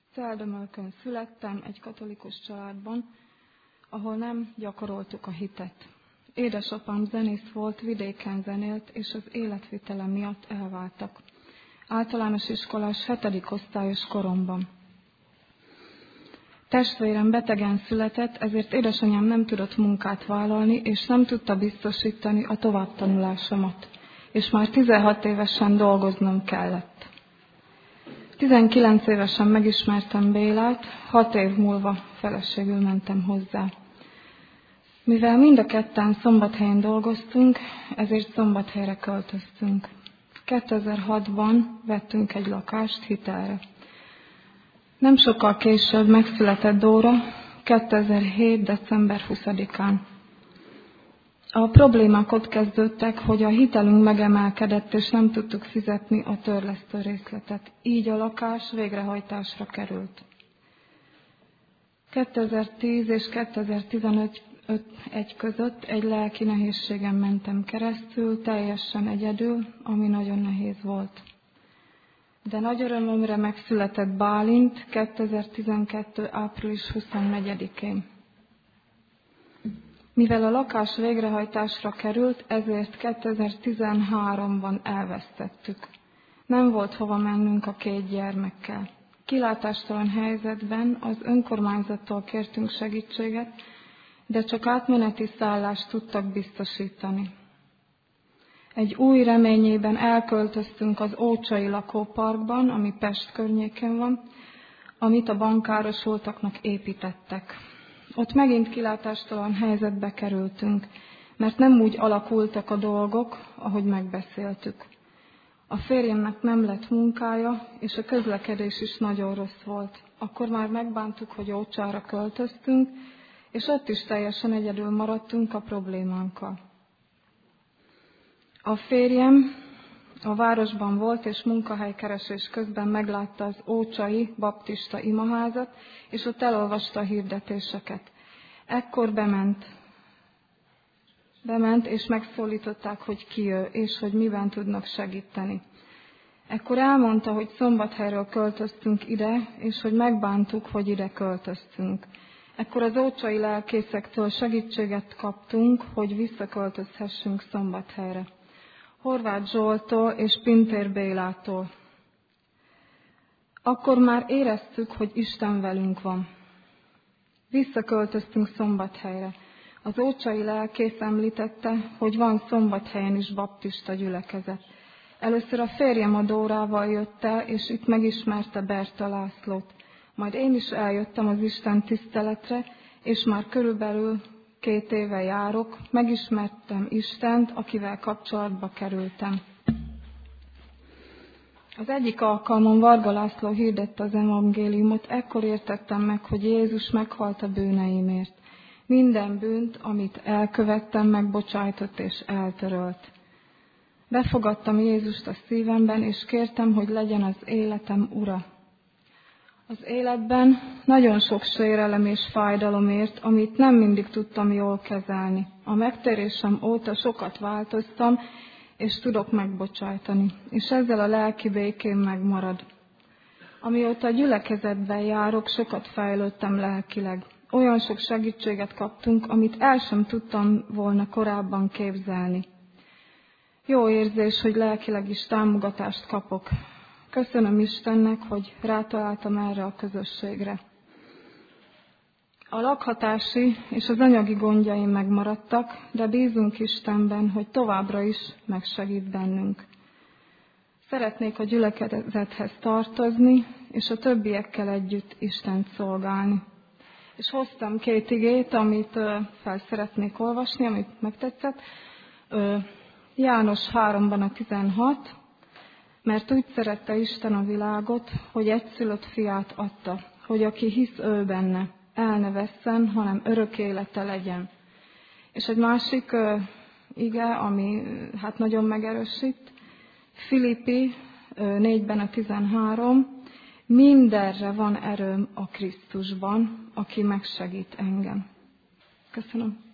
Celldömölkön születtem egy katolikus családban, ahol nem gyakoroltuk a hitet. Édesapám zenész volt, vidéken zenélt, és az életvitele miatt elváltak. Általános iskolás 7. osztályos koromban. Testvérem betegen született, ezért édesanyám nem tudott munkát vállalni, és nem tudta biztosítani a továbbtanulásomat. És már 16 évesen dolgoznom kellett. 19 évesen megismertem Bélát, 6 év múlva feleségül mentem hozzá. Mivel mind a ketten Szombathelyen dolgoztunk, ezért Szombathelyre költöztünk. 2006-ban vettünk egy lakást hitelre. Nem sokkal később megszületett Dóra, 2007. december 20-án. A problémák ott kezdődtek, hogy a hitelünk megemelkedett, és nem tudtuk fizetni a törlesztő részletet. Így a lakás végrehajtásra került. 2010 és 2015 között egy lelki nehézségen mentem keresztül, teljesen egyedül, ami nagyon nehéz volt. De nagy örömömre megszületett Bálint 2012. április 24-én. Mivel a lakás végrehajtásra került, ezért 2013-ban elvesztettük. Nem volt hova mennünk a 2 gyermekkel. Kilátástalan helyzetben az önkormányzattól kértünk segítséget, de csak átmeneti szállást tudtak biztosítani. Egy új reményében elköltöztünk az Ócsai lakóparkban, ami Pest környéken van, amit a bankárosultaknak építettek. Ott megint kilátástalan helyzetbe kerültünk, mert nem úgy alakultak a dolgok, ahogy megbeszéltük. A férjemnek nem lett munkája, és a közlekedés is nagyon rossz volt. Akkor már megbántuk, hogy Ócsára költöztünk, és ott is teljesen egyedül maradtunk a problémánkkal. A férjem a városban volt, és munkahelykeresés közben meglátta az Ócsai baptista imaházat, és ott elolvasta a hirdetéseket. Ekkor bement, és megszólították, hogy ki ő, és hogy miben tudnak segíteni. Ekkor elmondta, hogy Szombathelyről költöztünk ide, és hogy megbántuk, hogy ide költöztünk. Ekkor az ócsai lelkészektől segítséget kaptunk, hogy visszaköltözhessünk Szombathelyre. Horváth Zsolttól és Pintér Bélától. Akkor már éreztük, hogy Isten velünk van. Visszaköltöztünk Szombathelyre. Az ócsai lelkész említette, hogy van Szombathelyen is baptista gyülekezet. Először a férjem a Dórával jött el, és itt megismerte Berta Lászlót. Majd én is eljöttem az Isten tiszteletre, és már körülbelül 2 éve járok, megismertem Istent, akivel kapcsolatba kerültem. Az egyik alkalmon Varga László hirdette az evangéliumot, ekkor értettem meg, hogy Jézus meghalt a bűneimért. Minden bűnt, amit elkövettem, megbocsájtott és eltörölt. Befogadtam Jézust a szívemben, és kértem, hogy legyen az életem ura. Az életben nagyon sok sérelem és fájdalomért, amit nem mindig tudtam jól kezelni. A megtérésem óta sokat változtam, és tudok megbocsájtani, és ezzel a lelki békém megmarad. Amióta a gyülekezetben járok, sokat fejlődtem lelkileg. Olyan sok segítséget kaptunk, amit el sem tudtam volna korábban képzelni. Jó érzés, hogy lelkileg is támogatást kapok. Köszönöm Istennek, hogy rátaláltam erre a közösségre. A lakhatási és az anyagi gondjaim megmaradtak, de bízunk Istenben, hogy továbbra is megsegít bennünk. Szeretnék a gyülekezethez tartozni, és a többiekkel együtt Istent szolgálni. És hoztam 2 igét, amit fel szeretnék olvasni, amit megtetszett. János 3-ban a 16, mert úgy szerette Isten a világot, hogy egyszülött fiát adta, hogy aki hisz ő benne, el ne vesszen, hanem örök élete legyen. És egy másik ige, ami hát nagyon megerősít, Filippi 4-ben a 13, mindenre van erőm a Krisztusban, aki megsegít engem. Köszönöm.